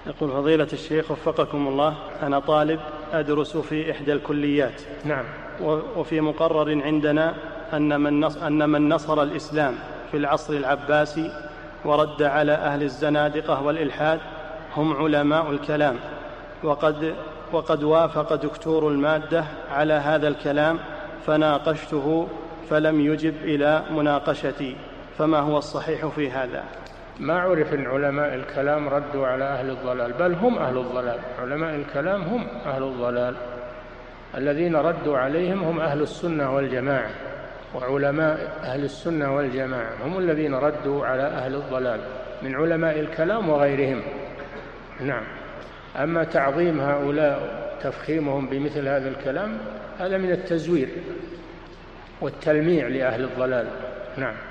يقول فضيلة الشيخ وفقكم الله، أنا طالب أدرس في إحدى الكليات. نعم. وفي مقرر عندنا أن من نصر الإسلام في العصر العباسي ورد على أهل الزنادقة والإلحاد هم علماء الكلام، وقد وافق دكتور المادة على هذا الكلام، فناقشته فلم يجب إلى مناقشتي، فما هو الصحيح في هذا؟ ما عرف أن علماء الكلام ردوا على أهل الضلال، بل هم أهل الضلال. علماء الكلام هم أهل الضلال، الذين ردوا عليهم هم أهل السنة والجماعة، وعلماء أهل السنة والجماعة هم الذين ردوا على أهل الضلال من علماء الكلام وغيرهم. نعم. أما تعظيم هؤلاء تفخيمهم بمثل هذا الكلام هذا من التزوير والتلميع لأهل الضلال. نعم.